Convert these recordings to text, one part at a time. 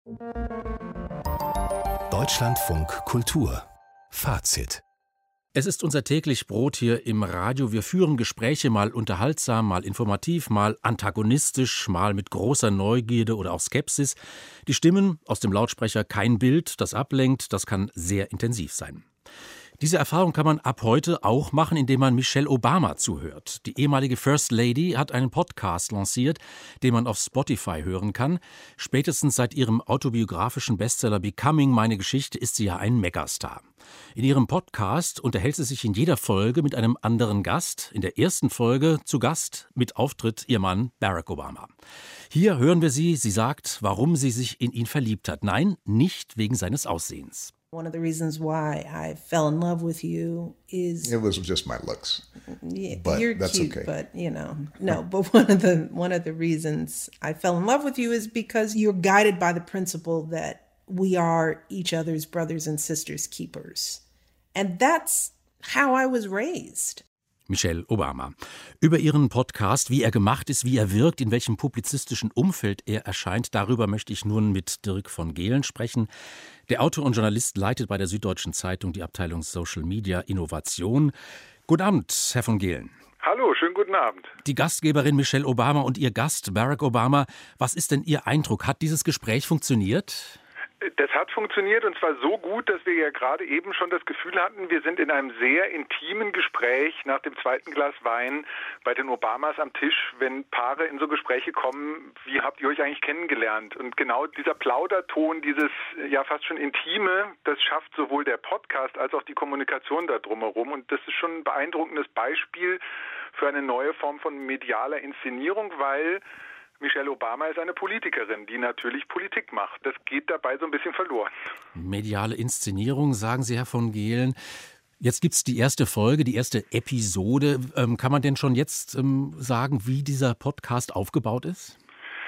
Deutschlandfunk Kultur Fazit. Es ist unser täglich Brot hier im Radio. Wir führen Gespräche mal unterhaltsam, mal informativ, mal antagonistisch, mal mit großer Neugierde oder auch Skepsis. Die Stimmen aus dem Lautsprecher, kein Bild, das ablenkt, das kann sehr intensiv sein. Diese Erfahrung kann man ab heute auch machen, indem man Michelle Obama zuhört. Die ehemalige First Lady hat einen Podcast lanciert, den man auf Spotify hören kann. Spätestens seit ihrem autobiografischen Bestseller Becoming, meine Geschichte, ist sie ja ein Megastar. In ihrem Podcast unterhält sie sich in jeder Folge mit einem anderen Gast. In der ersten Folge zu Gast mit Auftritt ihr Mann Barack Obama. Hier hören wir sie. Sie sagt, warum sie sich in ihn verliebt hat. Nein, nicht wegen seines Aussehens. One of the reasons why I fell in love with you is it was just my looks. Yeah, but you're that's cute, okay. but no. But one of the reasons I fell in love with you is because you're guided by the principle that we are each other's brothers and sisters keepers, and that's how I was raised. Michelle Obama. Über ihren Podcast, wie er gemacht ist, wie er wirkt, in welchem publizistischen Umfeld er erscheint, darüber möchte ich nun mit Dirk von Gehlen sprechen. Der Autor und Journalist leitet bei der Süddeutschen Zeitung die Abteilung Social Media Innovation. Guten Abend, Herr von Gehlen. Hallo, schönen guten Abend. Die Gastgeberin Michelle Obama und Ihr Gast Barack Obama. Was ist denn Ihr Eindruck? Hat dieses Gespräch funktioniert? Das hat funktioniert, und zwar so gut, dass wir ja gerade eben schon das Gefühl hatten, wir sind in einem sehr intimen Gespräch nach dem zweiten Glas Wein bei den Obamas am Tisch, wenn Paare in so Gespräche kommen, wie habt ihr euch eigentlich kennengelernt? Und genau dieser Plauderton, dieses ja fast schon Intime, das schafft sowohl der Podcast als auch die Kommunikation da drumherum. Und das ist schon ein beeindruckendes Beispiel für eine neue Form von medialer Inszenierung, weil Michelle Obama ist eine Politikerin, die natürlich Politik macht. Das geht dabei so ein bisschen verloren. Mediale Inszenierung, sagen Sie, Herr von Gehlen. Jetzt gibt es die erste Folge, die erste Episode. Kann man denn schon jetzt sagen, wie dieser Podcast aufgebaut ist?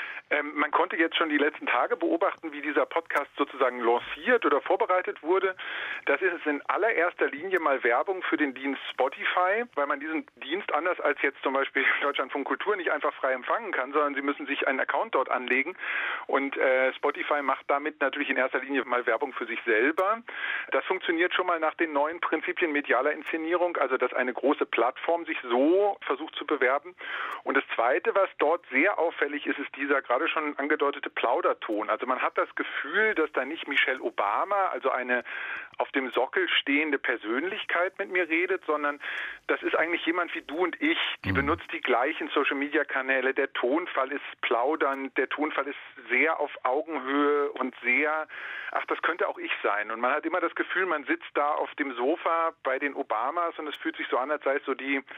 Man konnte jetzt schon die letzten Tage beobachten, wie dieser Podcast sozusagen lanciert oder vorbereitet wurde. Das ist in allererster Linie mal Werbung für den Dienst Spotify, weil man diesen Dienst anders als jetzt zum Beispiel Deutschlandfunk Kultur nicht einfach frei empfangen kann, sondern Sie müssen sich einen Account dort anlegen. Und Spotify macht damit natürlich in erster Linie mal Werbung für sich selber. Das funktioniert schon mal nach den neuen Prinzipien medialer Inszenierung, also dass eine große Plattform sich so versucht zu bewerben. Und das Zweite, was dort sehr auffällig ist, ist dieser gerade schon angedeutete Plauderton. Also man hat das Gefühl, dass da nicht Michelle Obama, also eine auf dem Sockel stehende Persönlichkeit mit mir redet, sondern das ist eigentlich jemand wie du und ich. Die benutzt die gleichen Social-Media-Kanäle. Der Tonfall ist plaudernd, der Tonfall ist sehr auf Augenhöhe und sehr, das könnte auch ich sein. Und man hat immer das Gefühl, man sitzt da auf dem Sofa bei den Obamas und es fühlt sich so an, als sei es so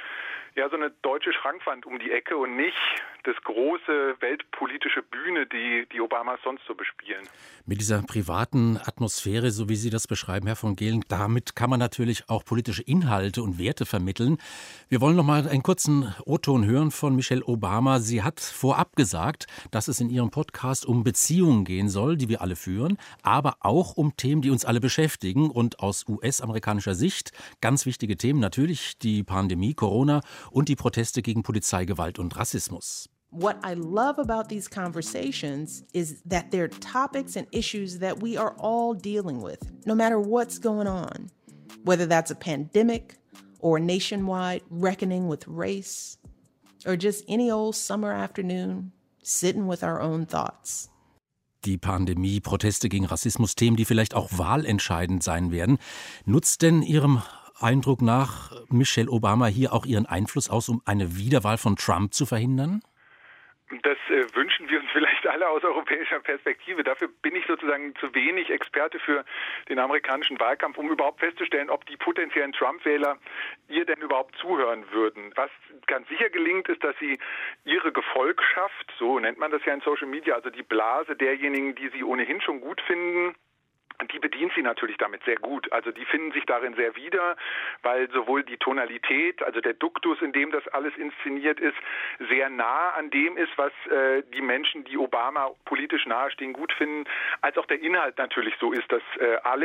so eine deutsche Schrankwand um die Ecke und nicht das große weltpolitische Bühne, die Obamas sonst so bespielen. Mit dieser privaten Atmosphäre, so wie Sie das beschreiben, Herr von Gehlen, damit kann man natürlich auch politische Inhalte und Werte vermitteln. Wir wollen noch mal einen kurzen O-Ton hören von Michelle Obama. Sie hat vorab gesagt, dass es in ihrem Podcast um Beziehungen gehen soll, die wir alle führen, aber auch um Themen, die uns alle beschäftigen. Und aus US-amerikanischer Sicht ganz wichtige Themen natürlich die Pandemie, Corona und die Proteste gegen Polizeigewalt und Rassismus. What I love about these conversations is that they're topics and issues that we are all dealing with, no matter what's going on, whether that's a pandemic or a nationwide reckoning with race or just any old summer afternoon sitting with our own thoughts. Die Pandemie, Proteste gegen Rassismus, Themen, die vielleicht auch wahlentscheidend sein werden. Nutzt denn Ihrem Eindruck nach Michelle Obama hier auch ihren Einfluss aus, um eine Wiederwahl von Trump zu verhindern? Das wünschen wir uns vielleicht alle aus europäischer Perspektive. Dafür bin ich sozusagen zu wenig Experte für den amerikanischen Wahlkampf, um überhaupt festzustellen, ob die potenziellen Trump-Wähler ihr denn überhaupt zuhören würden. Was ganz sicher gelingt, ist, dass sie ihre Gefolgschaft, so nennt man das ja in Social Media, also die Blase derjenigen, die sie ohnehin schon gut finden, die bedient sie natürlich damit sehr gut. Also die finden sich darin sehr wieder, weil sowohl die Tonalität, also der Duktus, in dem das alles inszeniert ist, sehr nah an dem ist, was die Menschen, die Obama politisch nahestehen, gut finden, als auch der Inhalt natürlich so ist, dass alle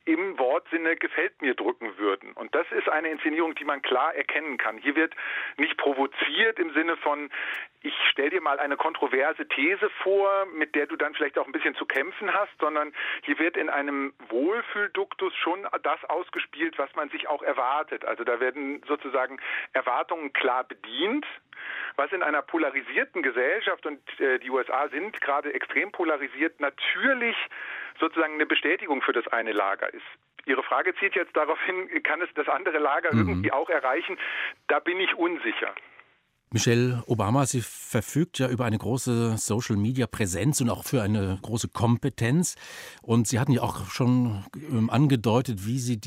im Wortsinne gefällt mir drücken würden. Und das ist eine Inszenierung, die man klar erkennen kann. Hier wird nicht provoziert im Sinne von, ich stell dir mal eine kontroverse These vor, mit der du dann vielleicht auch ein bisschen zu kämpfen hast, sondern hier wird in einem Wohlfühlduktus schon das ausgespielt, was man sich auch erwartet. Also da werden sozusagen Erwartungen klar bedient, was in einer polarisierten Gesellschaft, und die USA sind gerade extrem polarisiert, natürlich sozusagen eine Bestätigung für das eine Lager ist. Ihre Frage zielt jetzt darauf hin, kann es das andere Lager irgendwie auch erreichen? Da bin ich unsicher. Michelle Obama, sie verfügt ja über eine große Social-Media-Präsenz und auch für eine große Kompetenz. Und Sie hatten ja auch schon angedeutet, wie sie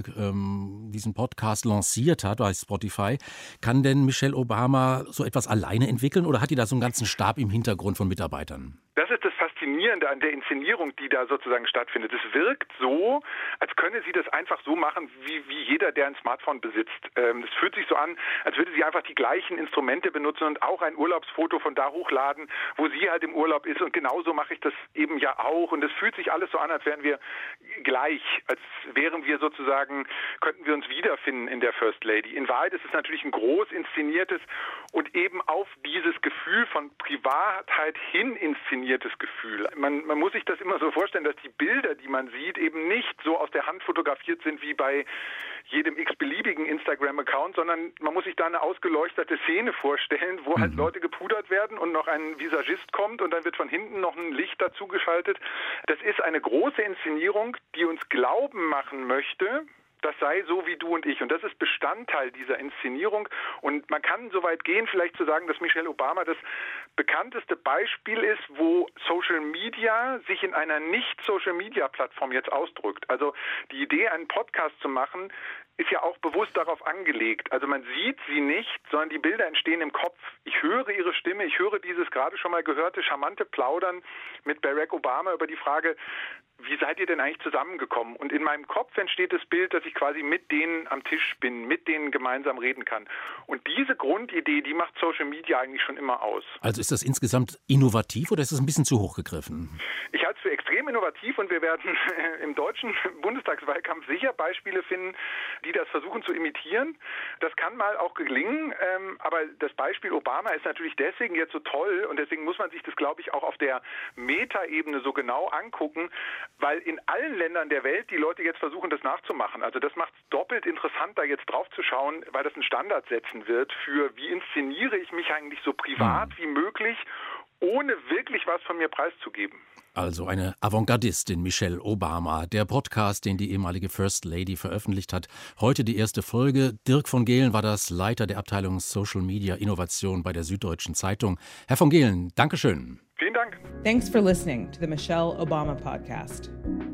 diesen Podcast lanciert hat bei Spotify. Kann denn Michelle Obama so etwas alleine entwickeln oder hat die da so einen ganzen Stab im Hintergrund von Mitarbeitern? Das ist das Faszinierende an der Inszenierung, die da sozusagen stattfindet. Es wirkt so, als könne sie das einfach so machen, wie jeder, der ein Smartphone besitzt. Es fühlt sich so an, als würde sie einfach die gleichen Instrumente benutzen und auch ein Urlaubsfoto von da hochladen, wo sie halt im Urlaub ist. Und genauso mache ich das eben ja auch. Und es fühlt sich alles so an, als wären wir gleich, als wären wir sozusagen, könnten wir uns wiederfinden in der First Lady. In Wahrheit ist es natürlich ein groß inszeniertes und eben auf dieses Gefühl von Privatheit hin inszeniertes Gefühl. Man muss sich das immer so vorstellen, dass die Bilder, die man sieht, eben nicht so aus der Hand fotografiert sind wie bei jedem x-beliebigen Instagram-Account, sondern man muss sich da eine ausgeleuchtete Szene vorstellen, wo halt Leute gepudert werden und noch ein Visagist kommt und dann wird von hinten noch ein Licht dazu geschaltet. Das ist eine große Inszenierung, die uns glauben machen möchte, das sei so wie du und ich. Und das ist Bestandteil dieser Inszenierung. Und man kann so weit gehen, vielleicht zu sagen, dass Michelle Obama das bekannteste Beispiel ist, wo Social Media sich in einer Nicht-Social-Media-Plattform jetzt ausdrückt. Also die Idee, einen Podcast zu machen, ist ja auch bewusst darauf angelegt. Also man sieht sie nicht, sondern die Bilder entstehen im Kopf. Ich höre ihre Stimme, ich höre dieses gerade schon mal gehörte charmante Plaudern mit Barack Obama über die Frage, wie seid ihr denn eigentlich zusammengekommen? Und in meinem Kopf entsteht das Bild, dass ich quasi mit denen am Tisch bin, mit denen gemeinsam reden kann. Und diese Grundidee, die macht Social Media eigentlich schon immer aus. Also ist das insgesamt innovativ oder ist das ein bisschen zu hoch gegriffen? Ich halte es für extrem innovativ und wir werden im deutschen Bundestagswahlkampf sicher Beispiele finden, die das versuchen zu imitieren. Das kann mal auch gelingen, aber das Beispiel Obama ist natürlich deswegen jetzt so toll und deswegen muss man sich das, glaube ich, auch auf der Metaebene so genau angucken, weil in allen Ländern der Welt die Leute jetzt versuchen, das nachzumachen. Also das macht es doppelt interessant, da jetzt drauf zu schauen, weil das einen Standard setzen wird für, wie inszeniere ich mich eigentlich so privat wie möglich, ohne wirklich was von mir preiszugeben. Also eine Avantgardistin, Michelle Obama. Der Podcast, den die ehemalige First Lady veröffentlicht hat. Heute die erste Folge. Dirk von Gehlen war das Leiter der Abteilung Social Media Innovation bei der Süddeutschen Zeitung. Herr von Gehlen, Dankeschön. Vielen Dank. Thanks for listening to the Michelle Obama podcast.